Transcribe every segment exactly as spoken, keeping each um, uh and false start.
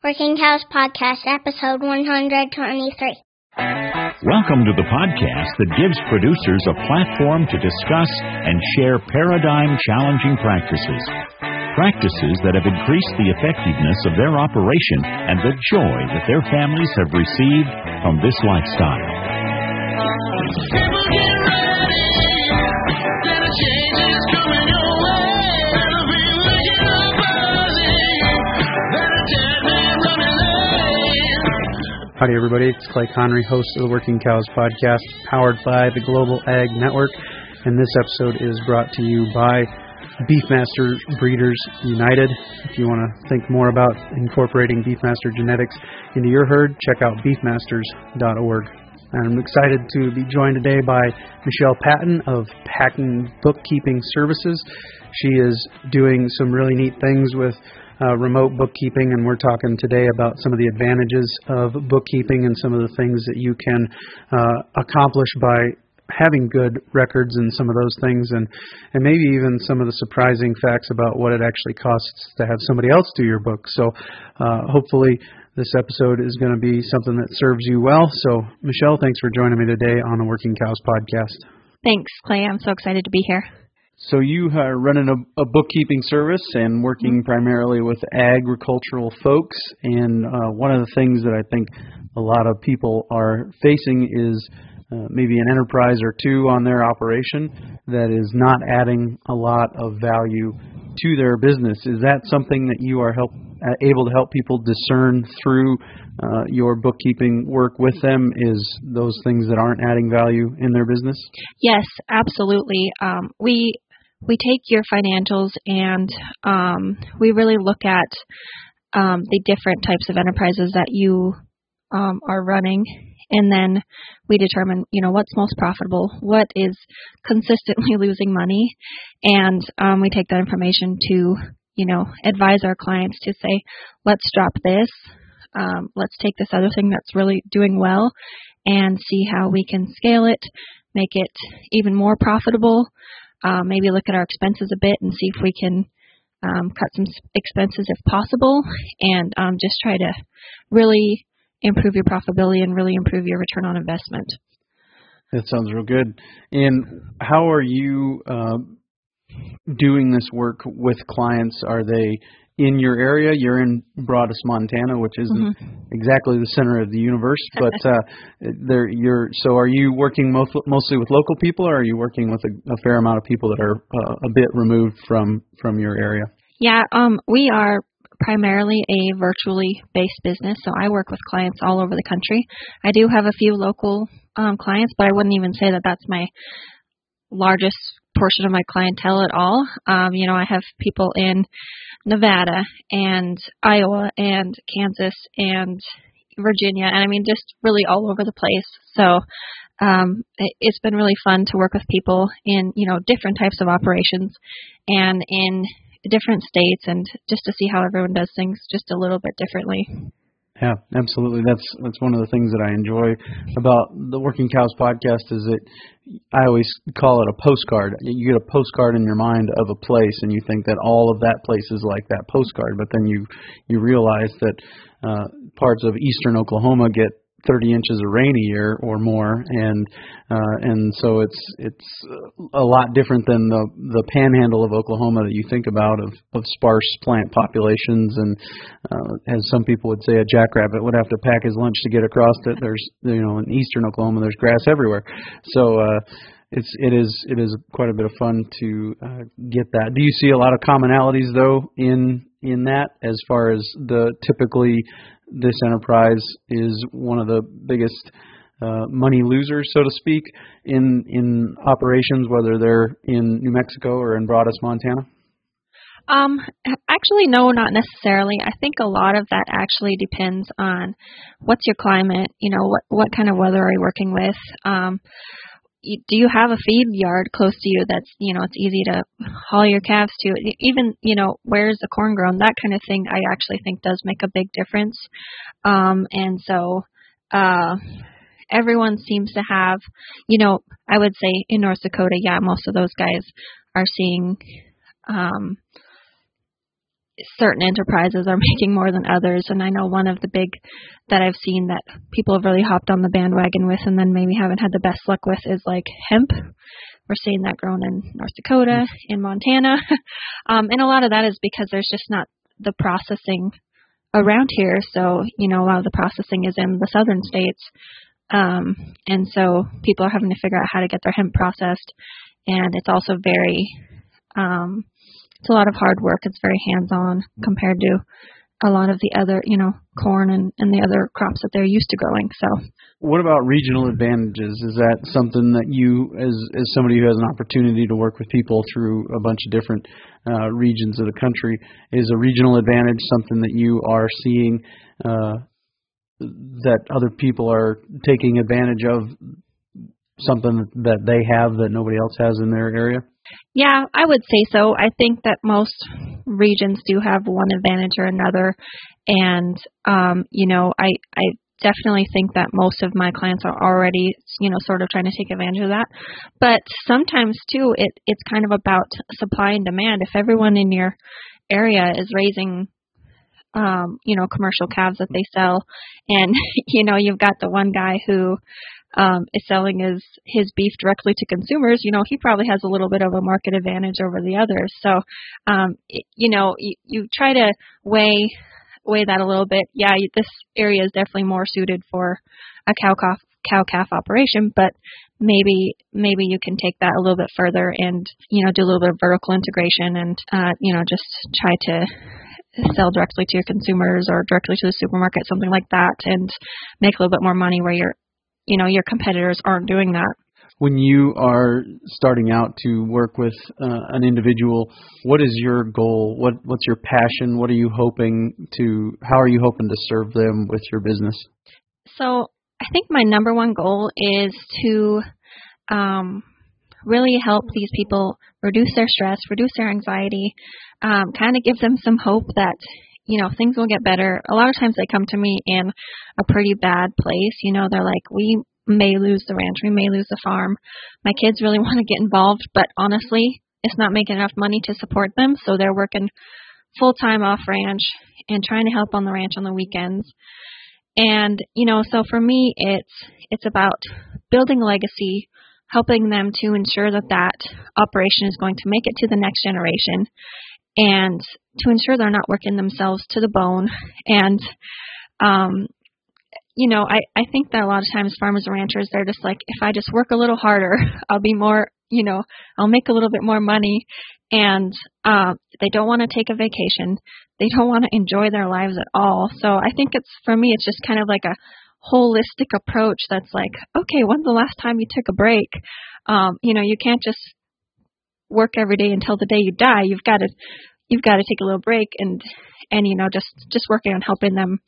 Working Cows Podcast, episode one hundred twenty-three. Welcome to the podcast that gives producers a platform to discuss and share paradigm-challenging practices. Practices that have increased the effectiveness of their operation and the joy that their families have received from this lifestyle. People get ready, that a change is coming your way. It'll be wicked and buzzy, that a dead man running late. Howdy everybody, it's Clay Connery, host of the Working Cows Podcast, powered by the Global Ag Network, and this episode is brought to you by Beefmaster Breeders United. If you want to think more about incorporating Beefmaster genetics into your herd, check out beefmasters dot org. And I'm excited to be joined today by Michelle Patton of Patton Bookkeeping Services. She is doing some really neat things with uh, remote bookkeeping, and we're talking today about some of the advantages of bookkeeping and some of the things that you can uh, accomplish by having good records and some of those things, and, and maybe even some of the surprising facts about what it actually costs to have somebody else do your book. So uh, hopefully this episode is going to be something that serves you well. So Michelle, thanks for joining me today on the Working Cows Podcast. Thanks, Clay. I'm so excited to be here. So you are running a, a bookkeeping service and working mm-hmm. primarily with agricultural folks, and uh, one of the things that I think a lot of people are facing is Uh, maybe an enterprise or two on their operation that is not adding a lot of value to their business. Is that something that you are help, uh, able to help people discern through uh, your bookkeeping work with them, is those things that aren't adding value in their business? Yes, absolutely. Um, we we take your financials and um, we really look at um, the different types of enterprises that you um, are running. And then we determine, you know, what's most profitable, what is consistently losing money, and um, we take that information to, you know, advise our clients to say, let's drop this, um, let's take this other thing that's really doing well, and see how we can scale it, make it even more profitable, uh, maybe look at our expenses a bit and see if we can um, cut some expenses if possible, and um, just try to really improve your profitability and really improve your return on investment. That sounds real good. And how are you uh, doing this work with clients? Are they in your area? You're in Broadus, Montana, which isn't mm-hmm. exactly the center of the universe, but uh, there you're. So are you working most, mostly with local people, or are you working with a, a fair amount of people that are uh, a bit removed from, from your area? Yeah, um, we are primarily a virtually based business, so I work with clients all over the country. I do have a few local um, clients, but I wouldn't even say that that's my largest portion of my clientele at all. Um, you know, I have people in Nevada and Iowa and Kansas and Virginia, and I mean just really all over the place. So um, it, it's been really fun to work with people in, you know, different types of operations and in different states, and just to see how everyone does things just a little bit differently. Yeah, absolutely. That's that's one of the things that I enjoy about the Working Cows Podcast is that I always call it a postcard. You get a postcard in your mind of a place, and you think that all of that place is like that postcard, but then you you realize that uh, parts of eastern Oklahoma get thirty inches of rain a year or more, and uh, and so it's it's a lot different than the the panhandle of Oklahoma that you think about of, of sparse plant populations, and uh, as some people would say, a jackrabbit would have to pack his lunch to get across it. There's, you know, in eastern Oklahoma, there's grass everywhere, so uh, it's it is it is quite a bit of fun to uh, get that. Do you see a lot of commonalities though in in that, as far as the typically this enterprise is one of the biggest uh, money losers, so to speak, in in operations, whether they're in New Mexico or in Broadus, Montana? Um, actually, no, not necessarily. I think a lot of that actually depends on what's your climate, you know, what, what kind of weather are you working with. Um, do you have a feed yard close to you that's, you know, it's easy to haul your calves to? Even, you know, where's the corn grown? That kind of thing I actually think does make a big difference. Um, and so uh, everyone seems to have, you know, I would say in North Dakota, yeah, most of those guys are seeing um, certain enterprises are making more than others. And I know one of the big that I've seen that people have really hopped on the bandwagon with and then maybe haven't had the best luck with is like hemp. We're seeing that grown in North Dakota, in Montana. um, and a lot of that is because there's just not the processing around here. So, you know, a lot of the processing is in the southern states. Um, and so people are having to figure out how to get their hemp processed. And it's also very, um, it's a lot of hard work. It's very hands-on compared to a lot of the other, you know, corn and, and the other crops that they're used to growing. So, what about regional advantages? Is that something that you, as as somebody who has an opportunity to work with people through a bunch of different uh, regions of the country, is a regional advantage something that you are seeing uh, that other people are taking advantage of, something that they have that nobody else has in their area? Yeah, I would say so. I think that most regions do have one advantage or another. And, um, you know, I, I definitely think that most of my clients are already, you know, sort of trying to take advantage of that. But sometimes, too, it, it's kind of about supply and demand. If everyone in your area is raising, um, you know, commercial calves that they sell, and, you know, you've got the one guy who um, is selling his, his beef directly to consumers, you know, he probably has a little bit of a market advantage over the others. So, um, it, you know, you, you try to weigh weigh that a little bit. Yeah, you, this area is definitely more suited for a cow calf cow calf operation, but maybe maybe you can take that a little bit further and, you know, do a little bit of vertical integration and uh, you know, just try to sell directly to your consumers or directly to the supermarket, something like that, and make a little bit more money where your, you know, your competitors aren't doing that. When you are starting out to work with uh, an individual, what is your goal? What what's your passion? What are you hoping to? How are you hoping to serve them with your business? So I think my number one goal is to um, really help these people reduce their stress, reduce their anxiety, um, kind of give them some hope that, you know, things will get better. A lot of times they come to me in a pretty bad place. You know, they're like, we may lose the ranch, we may lose the farm. My kids really want to get involved, but honestly, it's not making enough money to support them. So they're working full time off ranch and trying to help on the ranch on the weekends. And, you know, so for me, it's, it's about building a legacy, helping them to ensure that that operation is going to make it to the next generation, and to ensure they're not working themselves to the bone. And, um, you know, I, I think that a lot of times farmers and ranchers, they're just like, if I just work a little harder, I'll be more, you know, I'll make a little bit more money. And uh, they don't want to take a vacation. They don't want to enjoy their lives at all. So I think it's, for me, it's just kind of like a holistic approach that's like, okay, when's the last time you took a break? Um, you know, you can't just work every day until the day you die. You've got to, you've got to take a little break and, and, you know, just, just working on helping them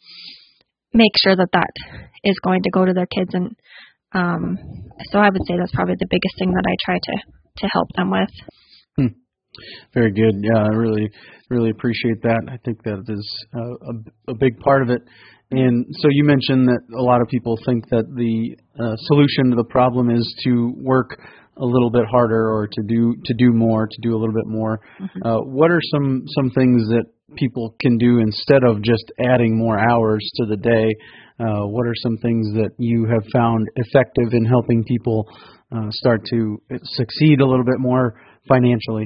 make sure that that is going to go to their kids. And um, so I would say that's probably the biggest thing that I try to, to help them with. Hmm. Very good. Yeah, I really, really appreciate that. I think that is uh, a, a big part of it. And so you mentioned that a lot of people think that the uh, solution to the problem is to work a little bit harder or to do to do more, to do a little bit more. Mm-hmm. Uh, what are some, some things that people can do instead of just adding more hours to the day? Uh, what are some things that you have found effective in helping people uh, start to succeed a little bit more financially?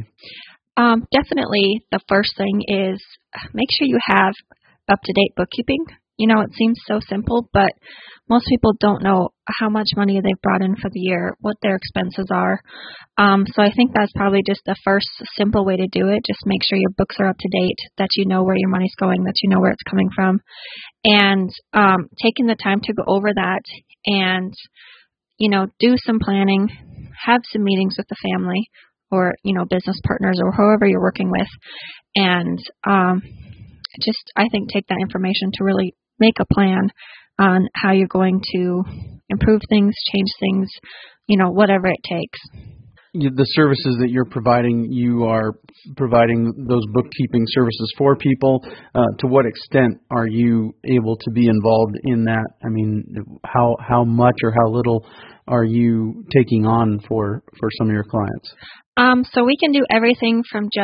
Um, definitely the first thing is make sure you have up-to-date bookkeeping. You know, it seems so simple, but most people don't know how much money they've brought in for the year, what their expenses are. Um, so I think that's probably just the first simple way to do it. Just make sure your books are up to date, that you know where your money's going, that you know where it's coming from. And um, taking the time to go over that and, you know, do some planning, have some meetings with the family or, you know, business partners or whoever you're working with. And um, just, I think, take that information to really make a plan on how you're going to improve things, change things, you know, whatever it takes. The services that you're providing, you are providing those bookkeeping services for people. Uh, to what extent are you able to be involved in that? I mean, how how much or how little are you taking on for, for some of your clients? Um, so we can do everything from just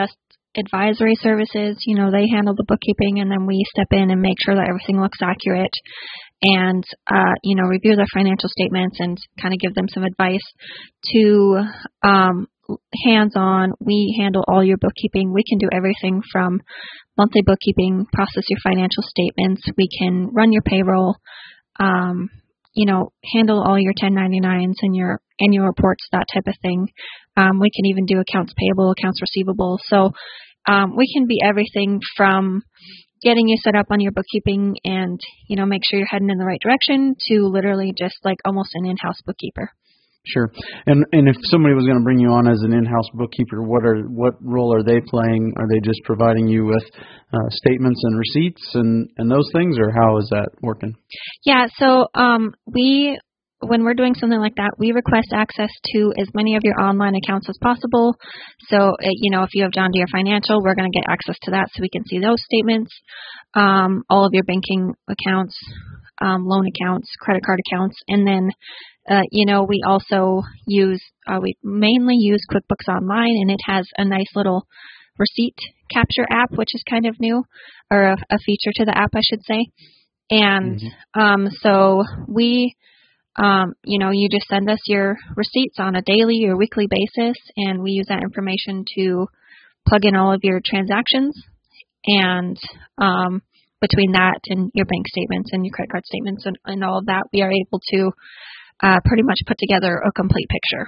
advisory services. You know, they handle the bookkeeping, and then we step in and make sure that everything looks accurate and, uh, you know, review their financial statements and kind of give them some advice. To um, hands-on, we handle all your bookkeeping. We can do everything from monthly bookkeeping, process your financial statements. We can run your payroll, um, you know, handle all your ten ninety-nines and your annual reports, that type of thing. Um, we can even do accounts payable, accounts receivable. So um, we can be everything from getting you set up on your bookkeeping and, you know, make sure you're heading in the right direction to literally just like almost an in-house bookkeeper. Sure. And and if somebody was going to bring you on as an in-house bookkeeper, what are what role are they playing? Are they just providing you with uh, statements and receipts and, and those things, or how is that working? Yeah. So um, we, when we're doing something like that, we request access to as many of your online accounts as possible. So, you know, if you have John Deere Financial, we're going to get access to that so we can see those statements, um, all of your banking accounts, um, loan accounts, credit card accounts, and then Uh, you know, we also use, uh, we mainly use QuickBooks Online, and it has a nice little receipt capture app, which is kind of new, or a, a feature to the app, I should say. And mm-hmm. um, so we, um, you know, you just send us your receipts on a daily or weekly basis, and we use that information to plug in all of your transactions. And um, between that and your bank statements and your credit card statements and, and all of that, we are able to Uh, pretty much put together a complete picture.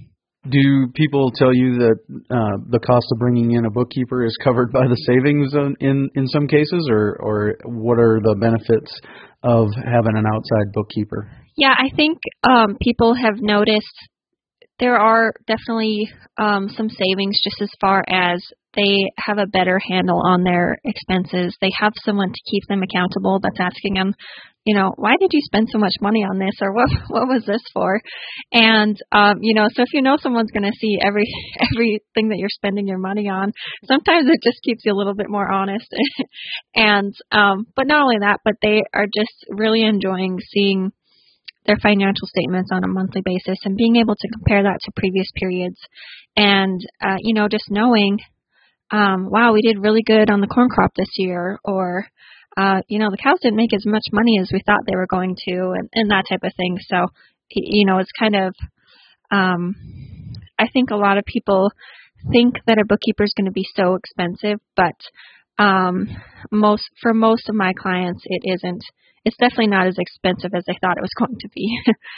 Do people tell you that uh, the cost of bringing in a bookkeeper is covered by the savings in in, in some cases, or, or what are the benefits of having an outside bookkeeper? Yeah, I think um, people have noticed there are definitely um, some savings just as far as they have a better handle on their expenses. They have someone to keep them accountable that's asking them, you know, why did you spend so much money on this, or what what was this for? And, um, you know, so if you know someone's going to see every everything that you're spending your money on, sometimes it just keeps you a little bit more honest. and, um, but not only that, but they are just really enjoying seeing their financial statements on a monthly basis and being able to compare that to previous periods. And, uh, you know, just knowing, um, wow, we did really good on the corn crop this year, or, Uh, you know, the cows didn't make as much money as we thought they were going to, and, and that type of thing. So, you know, it's kind of, um, I think a lot of people think that a bookkeeper is going to be so expensive, but um, most for most of my clients, it isn't. It's definitely not as expensive as they thought it was going to be.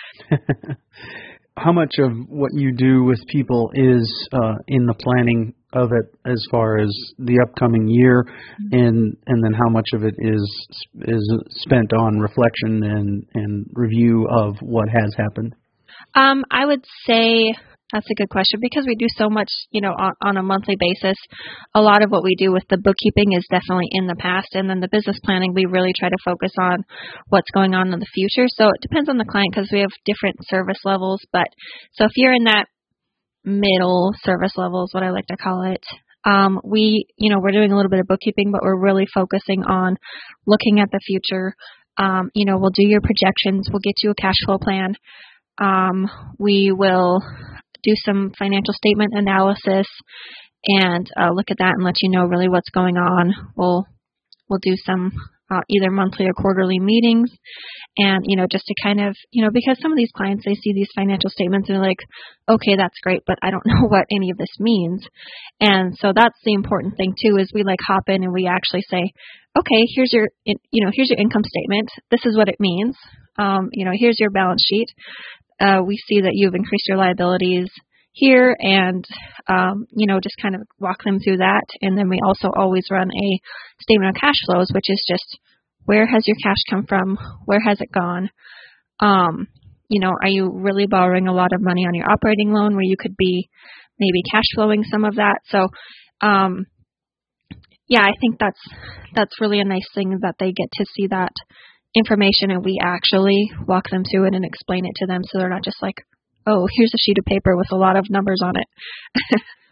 How much of what you do with people is uh, in the planning of it as far as the upcoming year, and and then how much of it is is spent on reflection and, and review of what has happened? Um, I would say that's a good question, because we do so much, you know, on, on a monthly basis. A lot of what we do with the bookkeeping is definitely in the past, and then the business planning, we really try to focus on what's going on in the future. So it depends on the client, because we have different service levels. But so if you're in that middle service level is what I like to call it, um, we, you know, we're doing a little bit of bookkeeping, but we're really focusing on looking at the future. Um, you know, we'll do your projections. We'll get you a cash flow plan. Um, we will do some financial statement analysis and uh, look at that and let you know really what's going on. We'll we'll do some uh, either monthly or quarterly meetings, and you know, just to kind of, you know, because some of these clients, they see these financial statements and they're like, okay, that's great, but I don't know what any of this means. And so that's the important thing too, is we like hop in and we actually say, okay, here's your, you know, here's your income statement. This is what it means. Um, you know, here's your balance sheet. Uh, we see that you've increased your liabilities here, and, um, you know, just kind of walk them through that. And then we also always run a statement of cash flows, which is just, where has your cash come from? Where has it gone? Um, you know, are you really borrowing a lot of money on your operating loan where you could be maybe cash flowing some of that? So, um, yeah, I think that's, that's really a nice thing that they get to see that information, and we actually walk them through it and explain it to them, so they're not just like, oh, here's a sheet of paper with a lot of numbers on it.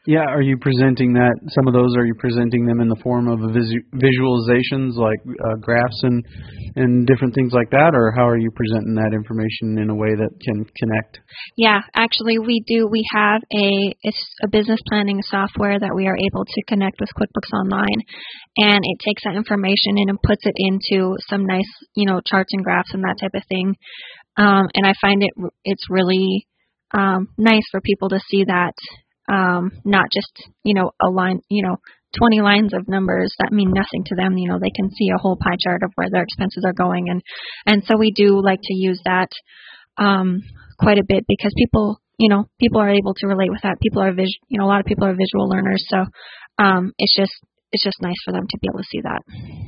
Yeah, are you presenting that, some of those, are you presenting them in the form of a visu- visualizations like uh, graphs and, and different things like that, or how are you presenting that information in a way that can connect? Yeah, actually we do. We have a, it's a business planning software that we are able to connect with QuickBooks Online, and it takes that information and it puts it into some nice, you know, charts and graphs and that type of thing. Um, and I find it, it's really um, nice for people to see that. Um, not just, you know, a line, you know, twenty lines of numbers that mean nothing to them. You know, they can see a whole pie chart of where their expenses are going. And, and so we do like to use that, um, quite a bit because people, you know, people are able to relate with that. People are, vis- you know, a lot of people are visual learners. So, um, it's just, it's just nice for them to be able to see that.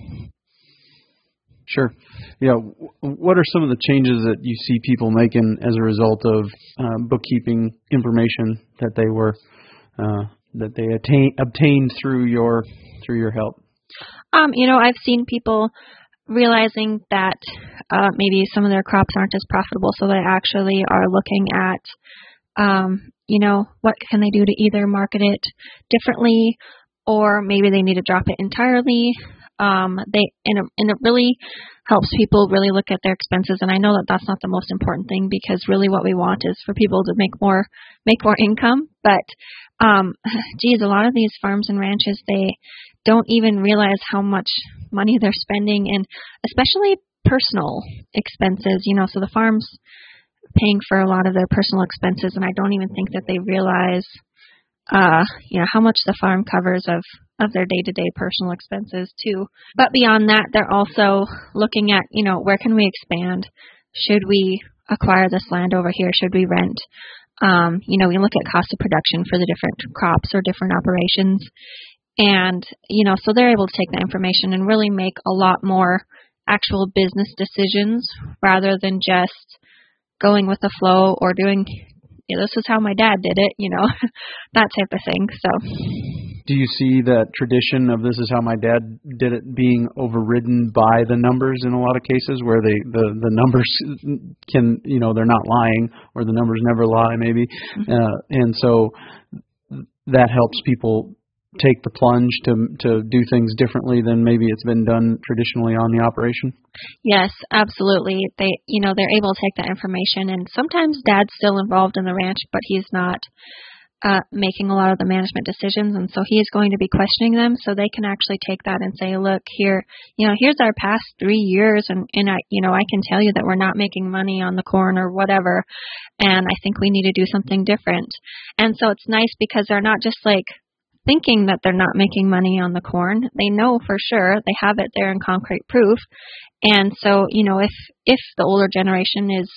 Sure. Yeah. What are some of the changes that you see people making as a result of uh, bookkeeping information that they were uh, that they attain, obtained through your through your help? Um, you know, I've seen people realizing that uh, maybe some of their crops aren't as profitable, so they actually are looking at, um, you know, what can they do to either market it differently, or maybe they need to drop it entirely. Um, they and it, and it really helps people really look at their expenses. And I know that that's not the most important thing because really what we want is for people to make more make more income. But um, geez, a lot of these farms and ranches, they don't even realize how much money they're spending, and especially personal expenses. You know, so the farm's paying for a lot of their personal expenses, and I don't even think that they realize, uh, you know, how much the farm covers of. of their day-to-day personal expenses too. But beyond that, they're also looking at, you know, where can we expand? Should we acquire this land over here? Should we rent? Um, you know, we look at cost of production for the different crops or different operations. And, you know, so they're able to take that information and really make a lot more actual business decisions rather than just going with the flow or doing, yeah, this is how my dad did it, you know, that type of thing. So. Do you see that tradition of this is how my dad did it being overridden by the numbers in a lot of cases where they the, the numbers can, you know, they're not lying or the numbers never lie maybe. Mm-hmm. Uh, and so that helps people take the plunge to to do things differently than maybe it's been done traditionally on the operation? Yes, absolutely. They, you know, they're able to take that information, and sometimes Dad's still involved in the ranch, but he's not uh, making a lot of the management decisions, and so he is going to be questioning them, so they can actually take that and say, look, here, you know, here's our past three years, and, and I, you know, I can tell you that we're not making money on the corn or whatever, and I think we need to do something different. And so it's nice because they're not just like thinking that they're not making money on the corn. They know for sure. They have it there in concrete proof. And so, you know, if, if the older generation is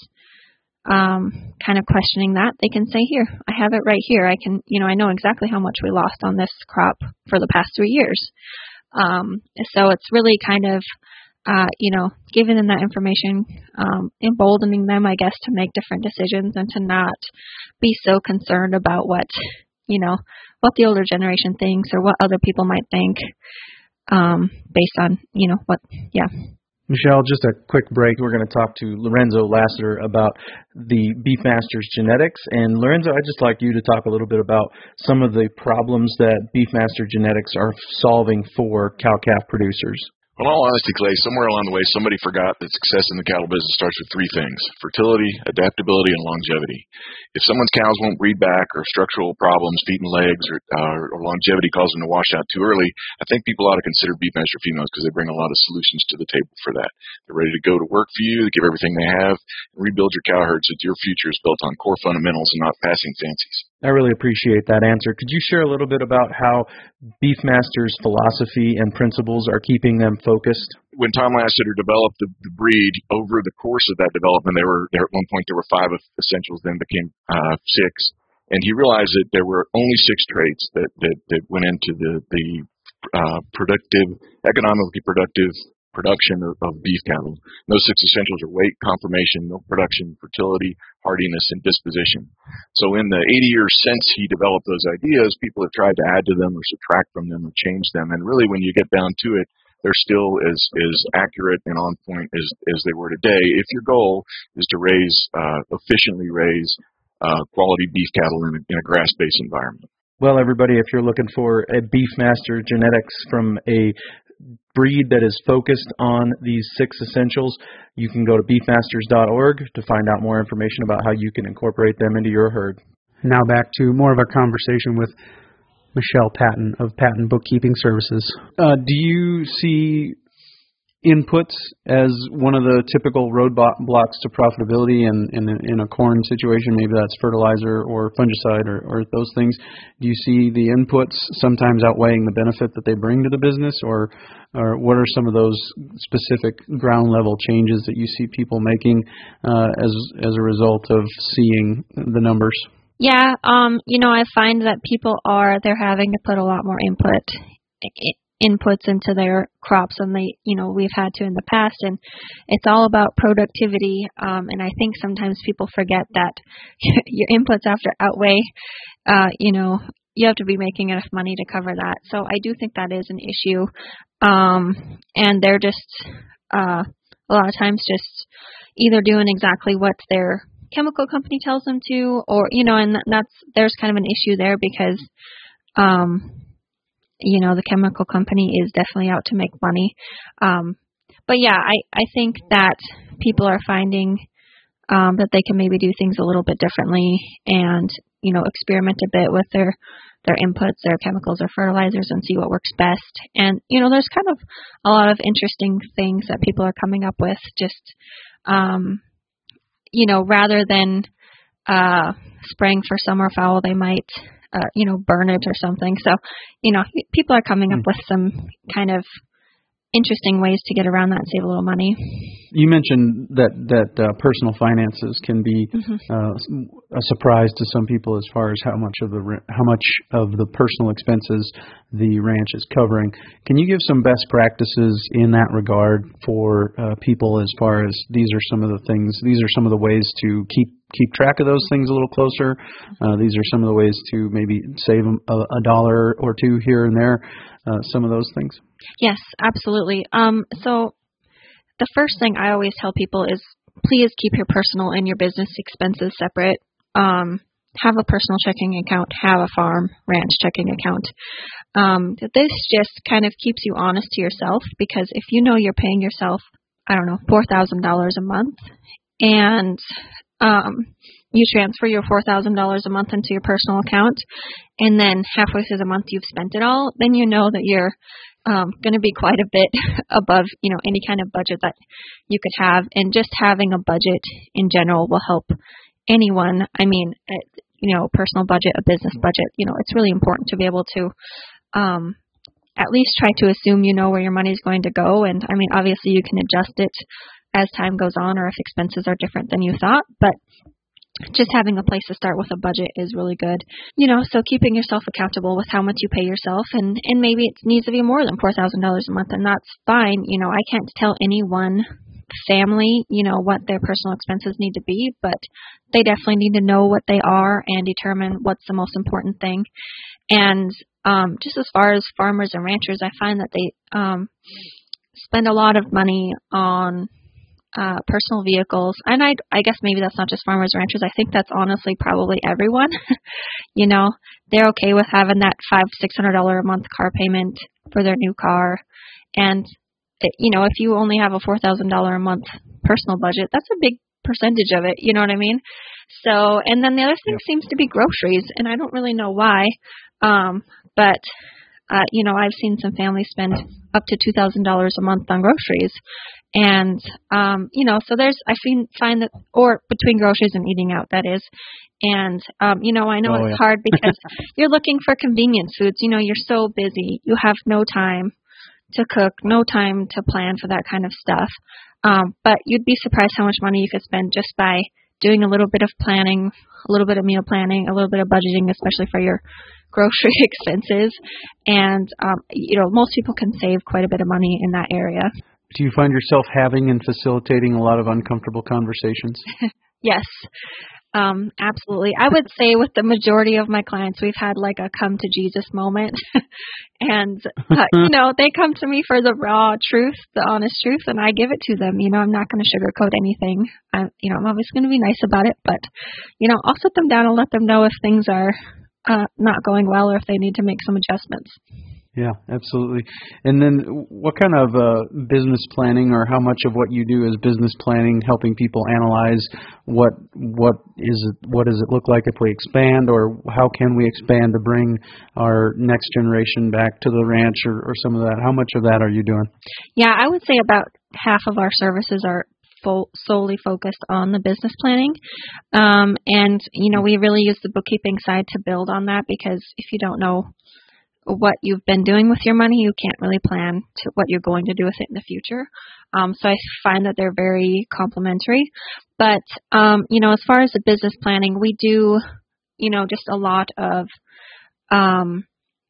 um, kind of questioning that, they can say, here, I have it right here. I can, you know, I know exactly how much we lost on this crop for the past three years. Um, so it's really kind of, uh, you know, giving them that information, um, emboldening them, I guess, to make different decisions and to not be so concerned about what, you know, what the older generation thinks or what other people might think, um, based on, you know, what, yeah. Michelle, just a quick break. We're going to talk to Lorenzo Lassiter about the Beefmasters genetics. And Lorenzo, I'd just like you to talk a little bit about some of the problems that Beefmaster genetics are solving for cow-calf producers. Well, in all honesty, Clay, somewhere along the way, somebody forgot that success in the cattle business starts with three things: fertility, adaptability, and longevity. If someone's cows won't breed back, or structural problems, feet and legs, or, uh, or longevity cause them to wash out too early, I think people ought to consider Beefmaster females because they bring a lot of solutions to the table for that. They're ready to go to work for you, they give everything they have, and rebuild your cow herd so that your future is built on core fundamentals and not passing fancies. I really appreciate that answer. Could you share a little bit about how Beefmaster's philosophy and principles are keeping them focused? When Tom Lassiter developed the, the breed, over the course of that development, there were there, at one point there were five essentials, then became uh, six, and he realized that there were only six traits that that, that went into the the uh, productive, economically productive production of, of beef cattle. And those six essentials are weight, conformation, milk production, fertility, hardiness, and disposition. So in the eighty years since he developed those ideas, people have tried to add to them or subtract from them or change them. And really, when you get down to it, they're still as, as accurate and on point as, as they were today if your goal is to raise, uh, efficiently raise uh, quality beef cattle in a, in a grass-based environment. Well, everybody, if you're looking for a Beefmaster genetics from a breed that is focused on these six essentials, you can go to beefmasters dot org to find out more information about how you can incorporate them into your herd. Now back to more of our conversation with Michelle Patton of Patton Bookkeeping Services. Uh, do you see inputs as one of the typical roadblocks to profitability in, in, in a corn situation? Maybe that's fertilizer or fungicide or, or those things. Do you see the inputs sometimes outweighing the benefit that they bring to the business, or, or what are some of those specific ground level changes that you see people making uh, as as a result of seeing the numbers? Yeah, um, you know, I find that people are, they're having to put a lot more input inputs into their crops than they, you know, we've had to in the past, and it's all about productivity. Um, and I think sometimes people forget that your inputs have to outweigh, uh, you know, you have to be making enough money to cover that. So I do think that is an issue. Um, and they're just, uh, a lot of times just either doing exactly what their chemical company tells them to, or, you know, and that's, there's kind of an issue there because, um, you know, the chemical company is definitely out to make money. Um, but yeah, I, I think that people are finding um, that they can maybe do things a little bit differently and, you know, experiment a bit with their, their inputs, their chemicals or fertilizers, and see what works best. And, you know, there's kind of a lot of interesting things that people are coming up with, just, um, you know, rather than uh, spraying for summer fowl, they might Uh, you know, burn it or something. So, you know, people are coming up with some kind of interesting ways to get around that and save a little money. You mentioned that that uh, personal finances can be mm-hmm. uh, a surprise to some people as far as how much of the how much of the personal expenses the ranch is covering. Can you give some best practices in that regard for uh, people as far as these are some of the things, these are some of the ways to keep keep track of those things a little closer. Uh, these are some of the ways to maybe save a, a dollar or two here and there, uh, some of those things. Yes, absolutely. Um, so the first thing I always tell people is please keep your personal and your business expenses separate. Um, have a personal checking account, have a farm ranch checking account. Um, this just kind of keeps you honest to yourself, because if you know you're paying yourself, I don't know, four thousand dollars a month, and Um, you transfer your four thousand dollars a month into your personal account, and then halfway through the month you've spent it all, then you know that you're um, going to be quite a bit above, you know, any kind of budget that you could have. And just having a budget in general will help anyone. I mean, it, you know, personal budget, a business budget, you know, it's really important to be able to um, at least try to assume you know where your money is going to go. And, I mean, obviously you can adjust it as time goes on, or if expenses are different than you thought, but just having a place to start with a budget is really good. You know, so keeping yourself accountable with how much you pay yourself, and, and maybe it needs to be more than four thousand dollars a month, and that's fine. You know, I can't tell any one family, you know, what their personal expenses need to be, but they definitely need to know what they are and determine what's the most important thing. And um, just as far as farmers and ranchers, I find that they um, spend a lot of money on Uh, personal vehicles, and I, I guess maybe that's not just farmers and ranchers. I think that's honestly probably everyone. You know, they're okay with having that five, six hundred dollar a month car payment for their new car, and it, you know, if you only have a four thousand dollar a month personal budget, that's a big percentage of it. You know what I mean? So, and then the other thing yeah. seems to be groceries, and I don't really know why, um, but uh, you know, I've seen some families spend up to two thousand dollars a month on groceries. And, um, you know, so there's, I find, find that, or between groceries and eating out, that is. And, um, you know, I know oh, it's yeah. hard because you're looking for convenience foods. You know, you're so busy. You have no time to cook, no time to plan for that kind of stuff. Um, but you'd be surprised how much money you could spend just by doing a little bit of planning, a little bit of meal planning, a little bit of budgeting, especially for your grocery expenses. And, um, you know, most people can save quite a bit of money in that area. Do you find yourself having and facilitating a lot of uncomfortable conversations? Yes, um, absolutely. I would say with the majority of my clients, we've had like a come to Jesus moment. And, uh, you know, they come to me for the raw truth, the honest truth, and I give it to them. You know, I'm not going to sugarcoat anything. I, you know, I'm always going to be nice about it. But, you know, I'll sit them down and let them know if things are uh, not going well or if they need to make some adjustments. Yeah, absolutely. And then what kind of uh, business planning, or how much of what you do is business planning, helping people analyze what what is it, what does it look like if we expand, or how can we expand to bring our next generation back to the ranch, or, or some of that? How much of that are you doing? Yeah, I would say about half of our services are full, solely focused on the business planning. Um, and, you know, we really use the bookkeeping side to build on that, because if you don't know what you've been doing with your money, you can't really plan to what you're going to do with it in the future. Um, so I find that they're very complementary. But, um, you know, as far as the business planning, we do, you know, just a lot of, um,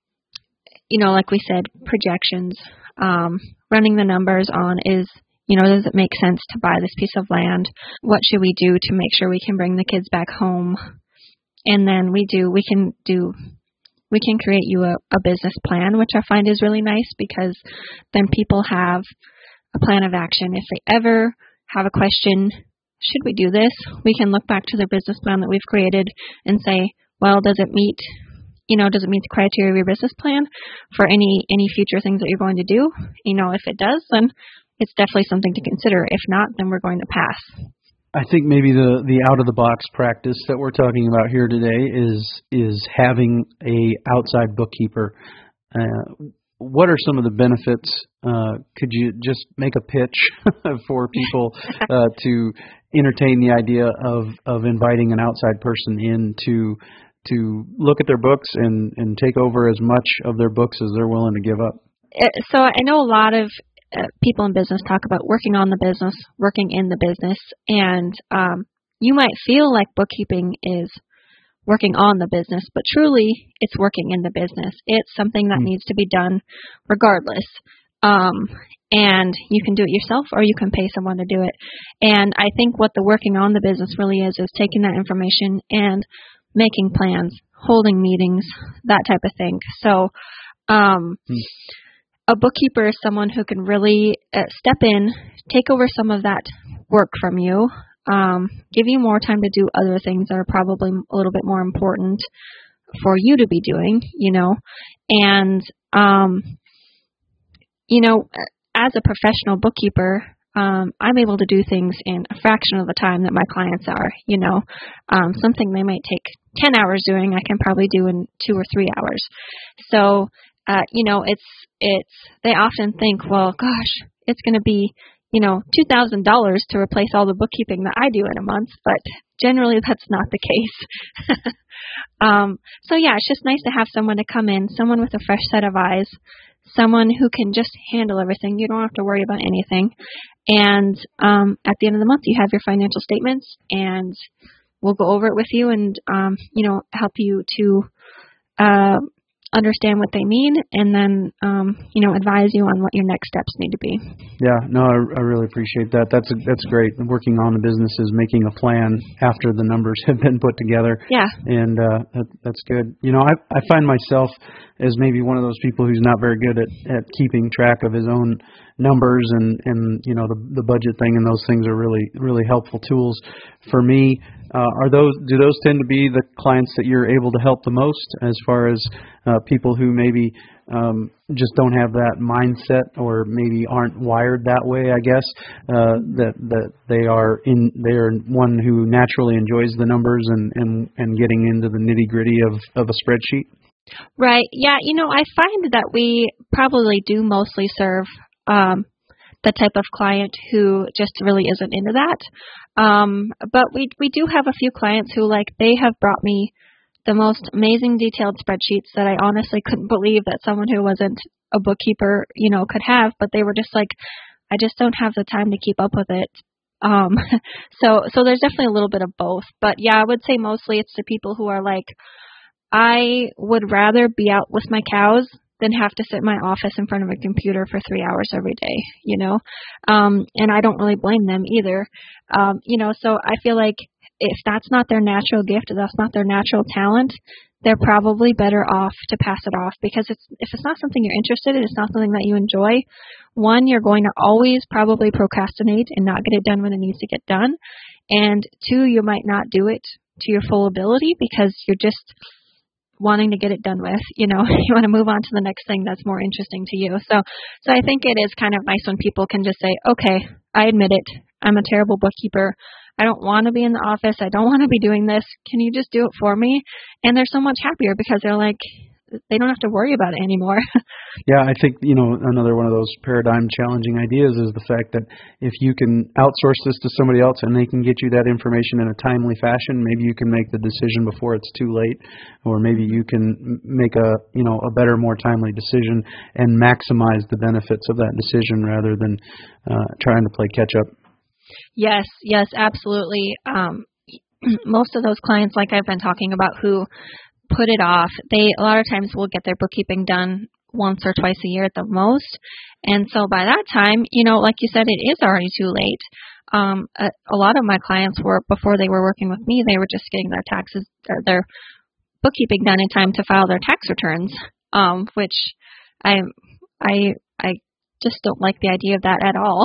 you know, like we said, projections, um, running the numbers on is, you know, does it make sense to buy this piece of land? What should we do to make sure we can bring the kids back home? And then we do, we can do We can create you a, a business plan, which I find is really nice, because then people have a plan of action. If they ever have a question, should we do this? We can look back to the business plan that we've created and say, well, does it meet, you know, does it meet the criteria of your business plan for any, any future things that you're going to do? You know, if it does, then it's definitely something to consider. If not, then we're going to pass. I think maybe the, the out-of-the-box practice that we're talking about here today is is having a outside bookkeeper. Uh, what are some of the benefits? Uh, could you just make a pitch for people uh, to entertain the idea of, of inviting an outside person in to to look at their books and, and take over as much of their books as they're willing to give up? So I know a lot of Uh, people in business talk about working on the business, working in the business, and um, you might feel like bookkeeping is working on the business, but truly it's working in the business. It's something that mm. needs to be done regardless, um, and you can do it yourself or you can pay someone to do it. And I think what the working on the business really is is taking that information and making plans, holding meetings, that type of thing. So um mm. a bookkeeper is someone who can really uh, step in, take over some of that work from you, um, give you more time to do other things that are probably a little bit more important for you to be doing, you know. And, um, you know, as a professional bookkeeper, um, I'm able to do things in a fraction of the time that my clients are, you know. Um, something they might take ten hours doing, I can probably do in two or three hours. So, Uh, you know, it's, it's, they often think, well, gosh, it's going to be, you know, two thousand dollars to replace all the bookkeeping that I do in a month, but generally that's not the case. um, so yeah, it's just nice to have someone to come in, someone with a fresh set of eyes, someone who can just handle everything. You don't have to worry about anything. And, um, at the end of the month, you have your financial statements, and we'll go over it with you and, um, you know, help you to, uh, understand what they mean, and then, um, you know, advise you on what your next steps need to be. Yeah, no, I, I really appreciate that. That's a, that's great. Working on the business is making a plan after the numbers have been put together. Yeah. And uh, that, that's good. You know, I, I find myself as maybe one of those people who's not very good at, at keeping track of his own numbers, and, and you know, the, the budget thing, and those things are really, really helpful tools for me. Uh, are those, do those tend to be the clients that you're able to help the most, as far as uh, people who maybe um, just don't have that mindset, or maybe aren't wired that way, I guess, uh, that that they are in, they are one who naturally enjoys the numbers and, and, and getting into the nitty gritty of, of a spreadsheet? Right. Yeah. You know, I find that we probably do mostly serve um, the type of client who just really isn't into that. Um, but we we do have a few clients who, like, they have brought me the most amazing detailed spreadsheets that I honestly couldn't believe that someone who wasn't a bookkeeper, you know, could have. But they were just like, I just don't have the time to keep up with it. Um, so so there's definitely a little bit of both. But yeah, I would say mostly it's the people who are like, I would rather be out with my cows than have to sit in my office in front of a computer for three hours every day, you know. Um, and I don't really blame them either. Um, you know, so I feel like if that's not their natural gift, if that's not their natural talent, they're probably better off to pass it off, because it's, if it's not something you're interested in, it's not something that you enjoy, one, you're going to always probably procrastinate and not get it done when it needs to get done. And two, you might not do it to your full ability because you're just wanting to get it done with. You know, you want to move on to the next thing that's more interesting to you. So, so I think it is kind of nice when people can just say, okay, I admit it. I'm a terrible bookkeeper. I don't want to be in the office. I don't want to be doing this. Can you just do it for me? And they're so much happier because they're like, they don't have to worry about it anymore. Yeah, I think, you know, another one of those paradigm challenging ideas is the fact that if you can outsource this to somebody else and they can get you that information in a timely fashion, maybe you can make the decision before it's too late, or maybe you can make a, you know, a better, more timely decision and maximize the benefits of that decision rather than uh, trying to play catch up. Yes, yes, absolutely. Um, most of those clients, like I've been talking about, who put it off, they a lot of times will get their bookkeeping done once or twice a year at the most. And so by that time, you know, like you said, it is already too late. Um, a, a lot of my clients were, before they were working with me, they were just getting their taxes, or their bookkeeping done in time to file their tax returns, um, which I, I, I just don't like the idea of that at all.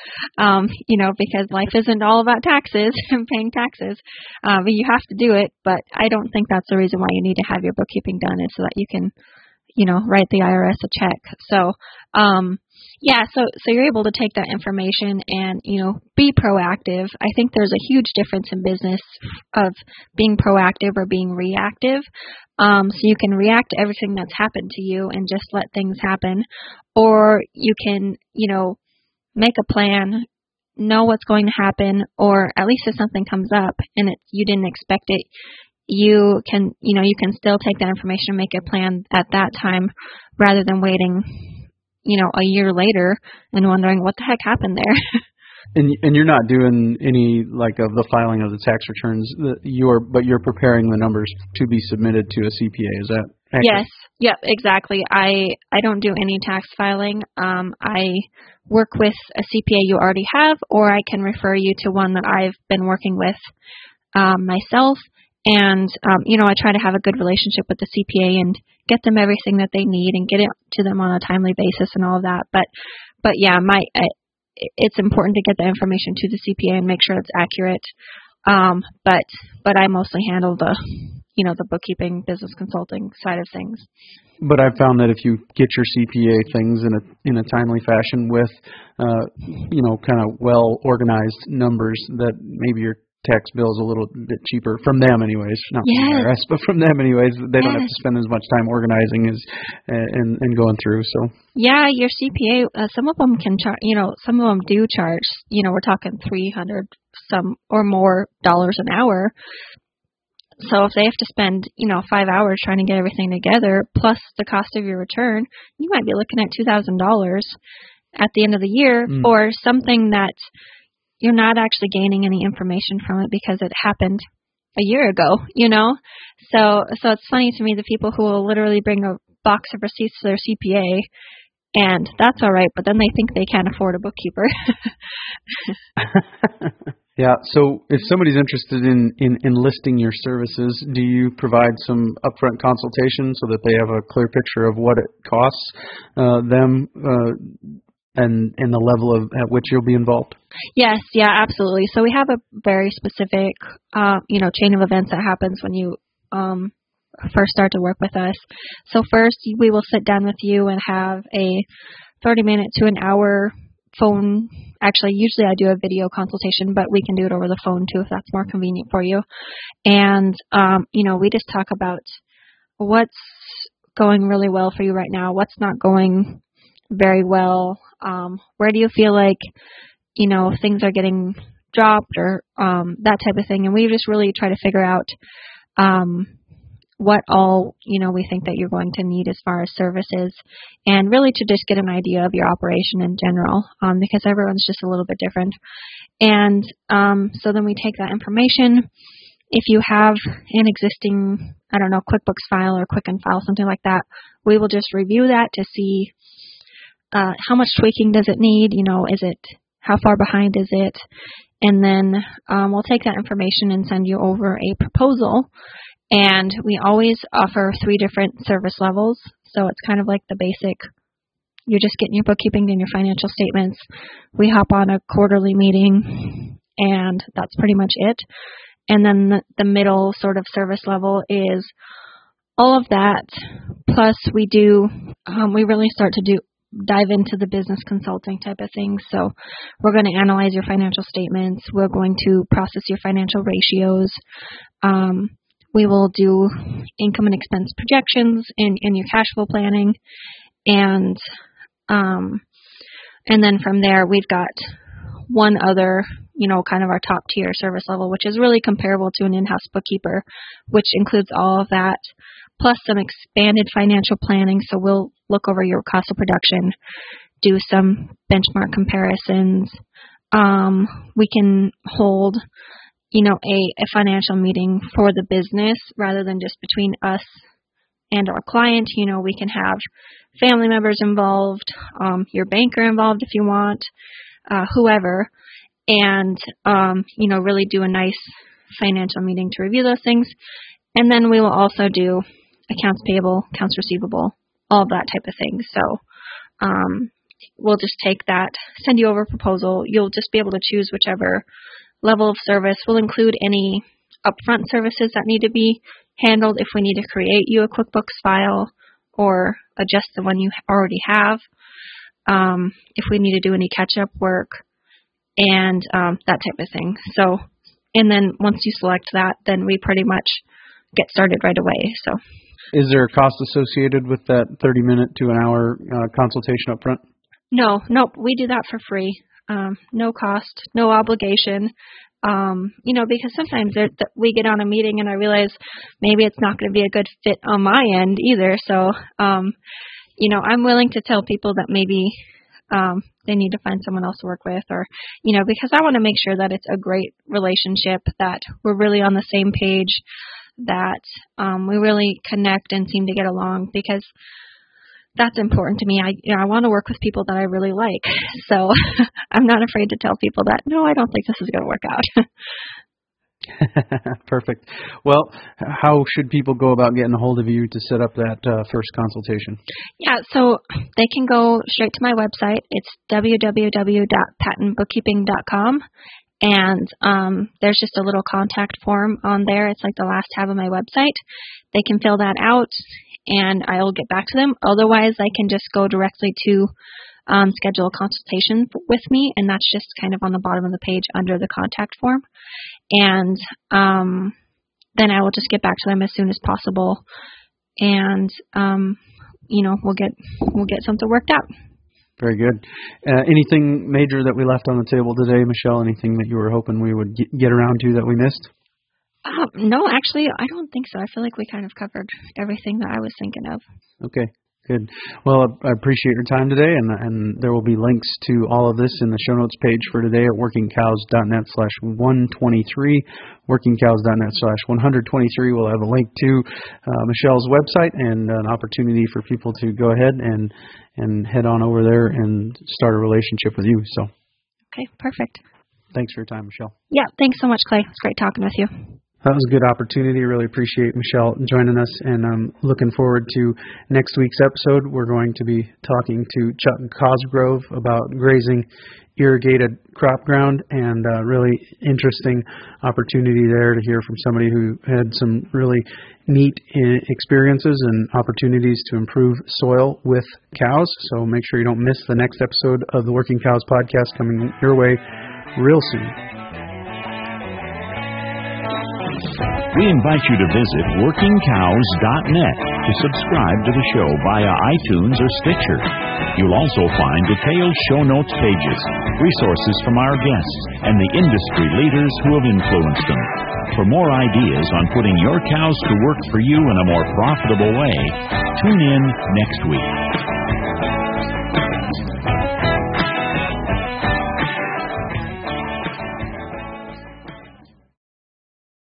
um, you know, because life isn't all about taxes and paying taxes. Um, you have to do it, but I don't think that's the reason why you need to have your bookkeeping done, is so that you can, you know, write the I R S a check. So, um, yeah, so, so you're able to take that information and, you know, be proactive. I think there's a huge difference in business of being proactive or being reactive. Um, so you can react to everything that's happened to you and just let things happen, or you can, you know, make a plan, know what's going to happen, or at least if something comes up and it, you didn't expect it, you can, you know, you can still take that information and make a plan at that time rather than waiting, you know, a year later and wondering what the heck happened there. And and you're not doing any like of the filing of the tax returns. You're but you're preparing the numbers to be submitted to a C P A. Is that accurate? Yes. Yep. Exactly. I I don't do any tax filing. Um, I work with a C P A you already have, or I can refer you to one that I've been working with um, myself. And um, you know, I try to have a good relationship with the C P A and get them everything that they need and get it to them on a timely basis and all of that. But but yeah, my. I, it's important to get the information to the C P A and make sure it's accurate. Um, but but I mostly handle the, you know, the bookkeeping, business consulting side of things. But I've found that if you get your C P A things in a in a timely fashion with, uh, you know, kind of well organized numbers, that maybe your tax bill is a little bit cheaper from them, anyways. Not yes. from the I R S, but from them, anyways. They yes. don't have to spend as much time organizing as and and going through. So yeah, your C P A. Uh, some of them can charge. You know, some of them do charge. You know, we're talking three hundred some or more dollars an hour. So if they have to spend, you know, five hours trying to get everything together, plus the cost of your return, you might be looking at two thousand dollars at the end of the year mm. for something that you're not actually gaining any information from it because it happened a year ago, you know? So so it's funny to me the people who will literally bring a box of receipts to their C P A, and that's all right, but then they think they can't afford a bookkeeper. Yeah, so if somebody's interested in, in enlisting your services, do you provide some upfront consultation so that they have a clear picture of what it costs uh, them uh, and, and the level of at which you'll be involved? Yes, yeah, absolutely. So we have a very specific, uh, you know, chain of events that happens when you um, first start to work with us. So first, we will sit down with you and have a thirty minute to an hour phone. Actually, usually I do a video consultation, but we can do it over the phone too if that's more convenient for you. And, um, you know, we just talk about what's going really well for you right now, what's not going very well, um, where do you feel like, you know, things are getting dropped or um, that type of thing. And we just really try to figure out um, what all, you know, we think that you're going to need as far as services, and really to just get an idea of your operation in general, um, because everyone's just a little bit different. And um, so then we take that information. If you have an existing, I don't know, QuickBooks file or Quicken file, something like that, we will just review that to see uh, how much tweaking does it need, you know, is it, how far behind is it? And then um, we'll take that information and send you over a proposal. And we always offer three different service levels. So it's kind of like the basic, you're just getting your bookkeeping and your financial statements. We hop on a quarterly meeting, and that's pretty much it. And then the, the middle sort of service level is all of that, plus we do, um, we really start to do dive into the business consulting type of things. So we're going to analyze your financial statements. We're going to process your financial ratios. Um, we will do income and expense projections in, in your cash flow planning. And, um, and then from there, we've got one other, you know, kind of our top tier service level, which is really comparable to an in-house bookkeeper, which includes all of that, plus some expanded financial planning. So we'll look over your cost of production, do some benchmark comparisons. Um, we can hold, you know, a, a financial meeting for the business rather than just between us and our client. You know, we can have family members involved, um, your banker involved if you want, uh, whoever, and, um, you know, really do a nice financial meeting to review those things. And then we will also do accounts payable, accounts receivable, all of that type of thing. So um, we'll just take that, send you over a proposal. You'll just be able to choose whichever level of service. We'll include any upfront services that need to be handled if we need to create you a QuickBooks file or adjust the one you already have, um, if we need to do any catch-up work, and um, that type of thing. So, and then once you select that, then we pretty much get started right away. So. Is there a cost associated with that thirty minute to an hour uh, consultation up front? No, nope. We do that for free. Um, no cost, no obligation. Um, you know, because sometimes there, th- we get on a meeting and I realize maybe it's not going to be a good fit on my end either. So, um, you know, I'm willing to tell people that maybe um, they need to find someone else to work with, or, you know, because I want to make sure that it's a great relationship, that we're really on the same page, that um, we really connect and seem to get along, because that's important to me. I you know, I want to work with people that I really like. So I'm not afraid to tell people that, no, I don't think this is going to work out. Perfect. Well, how should people go about getting a hold of you to set up that uh, first consultation? Yeah, so they can go straight to my website. It's w w w dot patent bookkeeping dot com. And um, there's just a little contact form on there. It's like the last tab of my website. They can fill that out, and I'll get back to them. Otherwise, I can just go directly to um, schedule a consultation with me, and that's just kind of on the bottom of the page under the contact form. And um, then I will just get back to them as soon as possible, and um, you know, we'll get we'll get something worked out. Very good. Uh, anything major that we left on the table today, Michelle? Anything that you were hoping we would get, get around to that we missed? Uh, no, actually, I don't think so. I feel like we kind of covered everything that I was thinking of. Okay, good. Well, I appreciate your time today, and and there will be links to all of this in the show notes page for today at workingcows.net slash 123. workingcows.net slash 123 will have a link to uh, Michelle's website and an opportunity for people to go ahead and and head on over there and start a relationship with you. So, okay, perfect. Thanks for your time, Michelle. Yeah, thanks so much, Clay. It's great talking with you. That was a good opportunity. Really appreciate Michelle joining us, and I'm looking forward to next week's episode. We're going to be talking to Chuck Cosgrove about grazing irrigated crop ground, and uh, really interesting opportunity there to hear from somebody who had some really neat experiences and opportunities to improve soil with cows. So make sure you don't miss the next episode of the Working Cows podcast coming your way real soon. We invite you to visit working cows dot net to subscribe to the show via iTunes or Stitcher. You'll also find detailed show notes pages, resources from our guests, and the industry leaders who have influenced them. For more ideas on putting your cows to work for you in a more profitable way, tune in next week.